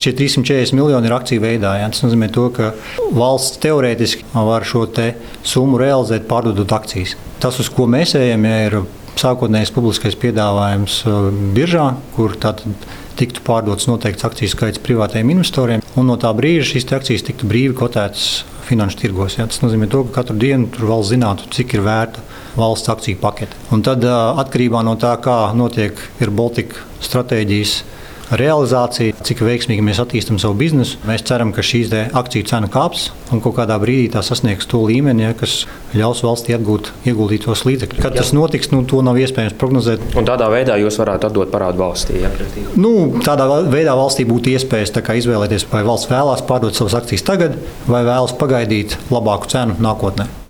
Šie 340 miljoni ir akciju veidā. Ja? Tas nozīmē, ka valsts teorētiski var šo summu realizēt, pārdodot akcijas. Tas, uz ko mēs ejam, ir sākotnējais publiskais piedāvājums biržā, kur tiktu pārdotas noteikts akciju skaits privātajiem investoriem. Un no tā brīža šīs akcijas tiktu brīvi kotētas finanšu tirgos. Ja? Tas nozīmē, ka katru dienu valsts zinātu, cik ir vērta valsts akciju pakete. Un tad atkarībā no tā, kā notiek Baltika stratēģijas realizācija, cik veiksmīgi mēs attīstām savu biznesu. Mēs ceram, ka šīs akciju cena kāps un kaut kādā brīdī tā sasniegs to līmeni, kas ļaus valstī atgūt ieguldītos līdzekļus. Kad tas notiks, to nav iespējams prognozēt. Un tādā veidā jūs varētu atdot parādu valstī? Ja? Tādā veidā valstī būtu iespējas izvēlēties, vai valsts vēlās pārdot savas akcijas tagad, vai vēlas pagaidīt labāku cenu nākotnē.